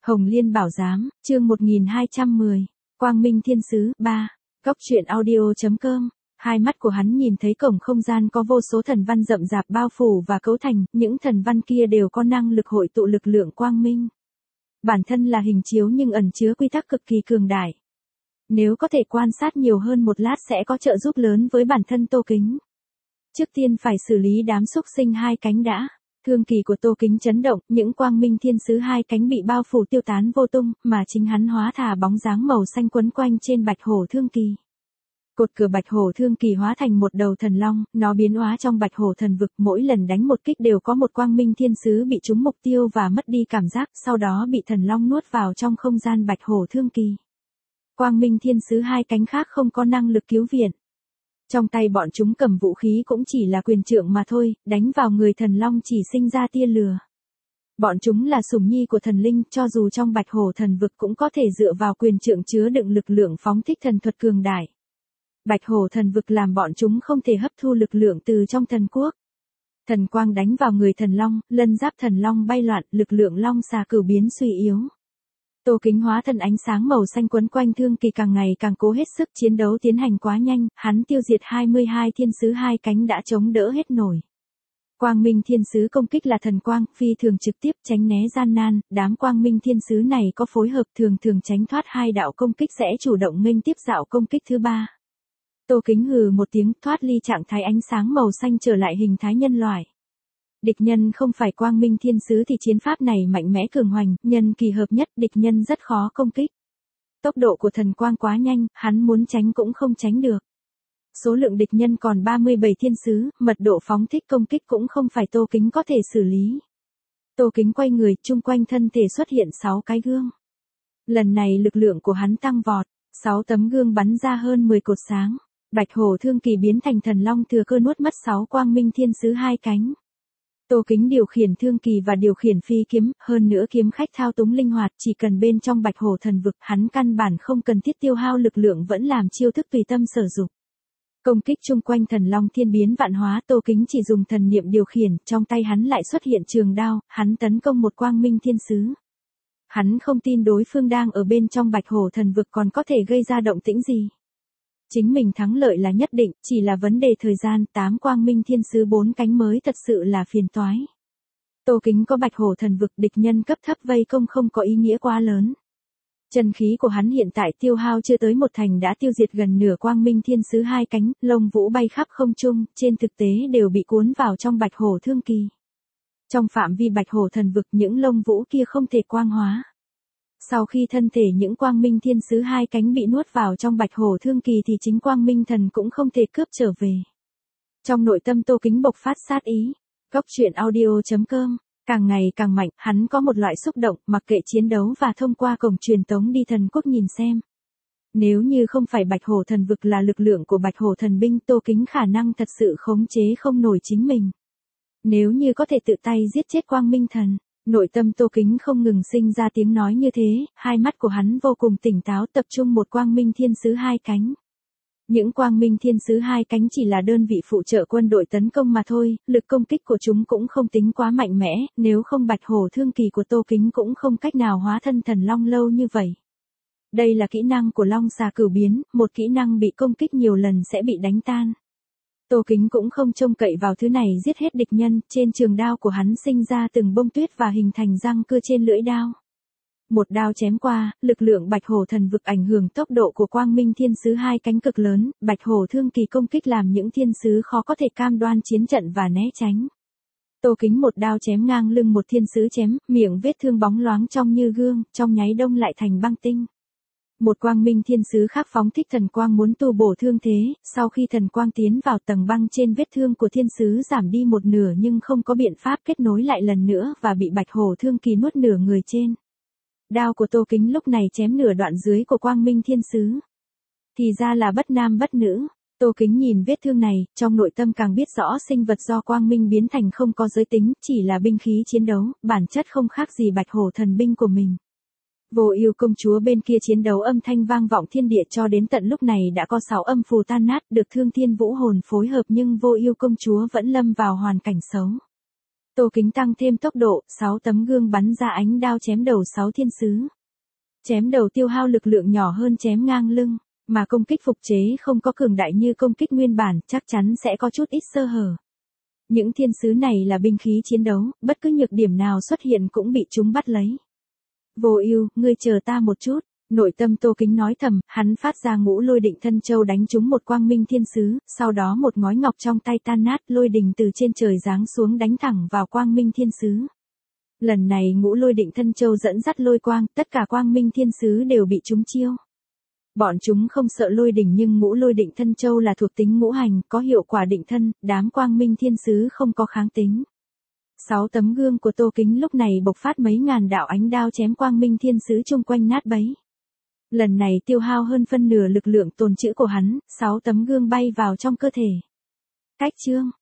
Hồng Liên Bảo Giám, chương 1210, Quang Minh Thiên Sứ, 3, Góc truyện audio.com. Hai mắt của hắn nhìn thấy cổng không gian có vô số thần văn rậm rạp bao phủ và cấu thành, những thần văn kia đều có năng lực hội tụ lực lượng quang minh. Bản thân là hình chiếu nhưng ẩn chứa quy tắc cực kỳ cường đại. Nếu có thể quan sát nhiều hơn một lát sẽ có trợ giúp lớn với bản thân Tô Kính. Trước tiên phải xử lý đám xúc sinh hai cánh đã. Thương kỳ của Tô Kính chấn động, những quang minh thiên sứ hai cánh bị bao phủ tiêu tán vô tung, mà chính hắn hóa thả bóng dáng màu xanh quấn quanh trên bạch hổ thương kỳ. Cột cửa bạch hổ thương kỳ hóa thành một đầu thần long, nó biến hóa trong bạch hổ thần vực, mỗi lần đánh một kích đều có một quang minh thiên sứ bị trúng mục tiêu và mất đi cảm giác, sau đó bị thần long nuốt vào trong không gian bạch hổ thương kỳ. Quang minh thiên sứ hai cánh khác không có năng lực cứu viện. Trong tay bọn chúng cầm vũ khí cũng chỉ là quyền trượng mà thôi, đánh vào người thần long chỉ sinh ra tia lửa. Bọn chúng là sủng nhi của thần linh, cho dù trong bạch hổ thần vực cũng có thể dựa vào quyền trượng chứa đựng lực lượng phóng thích thần thuật cường đại. Bạch hổ thần vực làm bọn chúng không thể hấp thu lực lượng từ trong thần quốc. Thần quang đánh vào người thần long, lân giáp thần long bay loạn, lực lượng long xà cửu biến suy yếu. Tô Kính hóa thân ánh sáng màu xanh quấn quanh thương kỳ càng ngày càng cố hết sức, chiến đấu tiến hành quá nhanh, hắn tiêu diệt 22 thiên sứ hai cánh đã chống đỡ hết nổi. Quang minh thiên sứ công kích là thần quang, phi thường trực tiếp tránh né gian nan, đám quang minh thiên sứ này có phối hợp thường tránh thoát hai đạo công kích sẽ chủ động nghênh tiếp dạo công kích thứ ba. Tô Kính hừ một tiếng, thoát ly trạng thái ánh sáng màu xanh trở lại hình thái nhân loại. Địch nhân không phải quang minh thiên sứ thì chiến pháp này mạnh mẽ cường hoành, nhân kỳ hợp nhất, địch nhân rất khó công kích. Tốc độ của thần quang quá nhanh, hắn muốn tránh cũng không tránh được. Số lượng địch nhân còn 37 thiên sứ, mật độ phóng thích công kích cũng không phải Tô Kính có thể xử lý. Tô Kính quay người, chung quanh thân thể xuất hiện 6 cái gương. Lần này lực lượng của hắn tăng vọt, 6 tấm gương bắn ra hơn 10 cột sáng. Bạch hổ thương kỳ biến thành thần long thừa cơ nuốt mất 6 quang minh thiên sứ hai cánh. Tô Kính điều khiển thương kỳ và điều khiển phi kiếm, hơn nữa kiếm khách thao túng linh hoạt, chỉ cần bên trong bạch hổ thần vực, hắn căn bản không cần thiết tiêu hao lực lượng vẫn làm chiêu thức tùy tâm sở dụng. Công kích chung quanh thần long thiên biến vạn hóa, Tô Kính chỉ dùng thần niệm điều khiển, trong tay hắn lại xuất hiện trường đao, hắn tấn công một quang minh thiên sứ. Hắn không tin đối phương đang ở bên trong bạch hổ thần vực còn có thể gây ra động tĩnh gì. Chính mình thắng lợi là nhất định, chỉ là vấn đề thời gian, 8 quang minh thiên sứ 4 cánh mới thật sự là phiền toái. Tô Kính có bạch hổ thần vực, địch nhân cấp thấp vây công không có ý nghĩa quá lớn. Chân khí của hắn hiện tại tiêu hao chưa tới một thành đã tiêu diệt gần nửa quang minh thiên sứ hai cánh, lông vũ bay khắp không trung, trên thực tế đều bị cuốn vào trong bạch hổ thương kỳ. Trong phạm vi bạch hổ thần vực những lông vũ kia không thể quang hóa. Sau khi thân thể những quang minh thiên sứ hai cánh bị nuốt vào trong bạch hổ thương kỳ thì chính quang minh thần cũng không thể cướp trở về. Trong nội tâm Tô Kính bộc phát sát ý. Góc truyện audio.com. Càng ngày càng mạnh, hắn có một loại xúc động, mặc kệ chiến đấu và thông qua cổng truyền tống đi thần quốc nhìn xem. Nếu như không phải bạch hổ thần vực là lực lượng của bạch hổ thần binh, Tô Kính khả năng thật sự khống chế không nổi chính mình. Nếu như có thể tự tay giết chết quang minh thần. Nội tâm Tô Kính không ngừng sinh ra tiếng nói như thế, hai mắt của hắn vô cùng tỉnh táo tập trung một quang minh thiên sứ hai cánh. Những quang minh thiên sứ hai cánh chỉ là đơn vị phụ trợ quân đội tấn công mà thôi, lực công kích của chúng cũng không tính quá mạnh mẽ, nếu không bạch hổ thương kỳ của Tô Kính cũng không cách nào hóa thân thần long lâu như vậy. Đây là kỹ năng của long xà cửu biến, một kỹ năng bị công kích nhiều lần sẽ bị đánh tan. Tô Kính cũng không trông cậy vào thứ này giết hết địch nhân, trên trường đao của hắn sinh ra từng bông tuyết và hình thành răng cưa trên lưỡi đao. Một đao chém qua, lực lượng bạch hổ thần vực ảnh hưởng tốc độ của quang minh thiên sứ hai cánh cực lớn, bạch hổ thương kỳ công kích làm những thiên sứ khó có thể cam đoan chiến trận và né tránh. Tô Kính một đao chém ngang lưng một thiên sứ chém, miệng vết thương bóng loáng trong như gương, trong nháy đông lại thành băng tinh. Một quang minh thiên sứ khác phóng thích thần quang muốn tu bổ thương thế, sau khi thần quang tiến vào tầng băng trên vết thương của thiên sứ giảm đi một nửa nhưng không có biện pháp kết nối lại lần nữa và bị bạch hổ thương kỳ nuốt nửa người trên. Đao của Tô Kính lúc này chém nửa đoạn dưới của quang minh thiên sứ. Thì ra là bất nam bất nữ. Tô Kính nhìn vết thương này, trong nội tâm càng biết rõ sinh vật do quang minh biến thành không có giới tính, chỉ là binh khí chiến đấu, bản chất không khác gì bạch hổ thần binh của mình. Vô Ưu công chúa bên kia chiến đấu âm thanh vang vọng thiên địa cho đến tận lúc này đã có 6 âm phù tan nát được Thương Thiên Vũ Hồn phối hợp nhưng Vô Ưu công chúa vẫn lâm vào hoàn cảnh xấu. Tô Kính tăng thêm tốc độ, 6 tấm gương bắn ra ánh đao chém đầu 6 thiên sứ. Chém đầu tiêu hao lực lượng nhỏ hơn chém ngang lưng, mà công kích phục chế không có cường đại như công kích nguyên bản, chắc chắn sẽ có chút ít sơ hở. Những thiên sứ này là binh khí chiến đấu, bất cứ nhược điểm nào xuất hiện cũng bị chúng bắt lấy. Vô Ưu, ngươi chờ ta một chút. Nội tâm Tô Kính nói thầm, hắn phát ra ngũ lôi định thân châu đánh trúng một quang minh thiên sứ, sau đó một ngói ngọc trong tay tan nát, lôi đình từ trên trời giáng xuống đánh thẳng vào quang minh thiên sứ. Lần này ngũ lôi định thân châu dẫn dắt lôi quang, tất cả quang minh thiên sứ đều bị trúng chiêu. Bọn chúng không sợ lôi đỉnh nhưng ngũ lôi định thân châu là thuộc tính ngũ hành, có hiệu quả định thân, đám quang minh thiên sứ không có kháng tính. 6 tấm gương của Tô Kính lúc này bộc phát mấy ngàn đạo ánh đao chém quang minh thiên sứ chung quanh nát bấy. Lần này tiêu hao hơn phân nửa lực lượng tồn trữ của hắn, 6 tấm gương bay vào trong cơ thể. Cách chương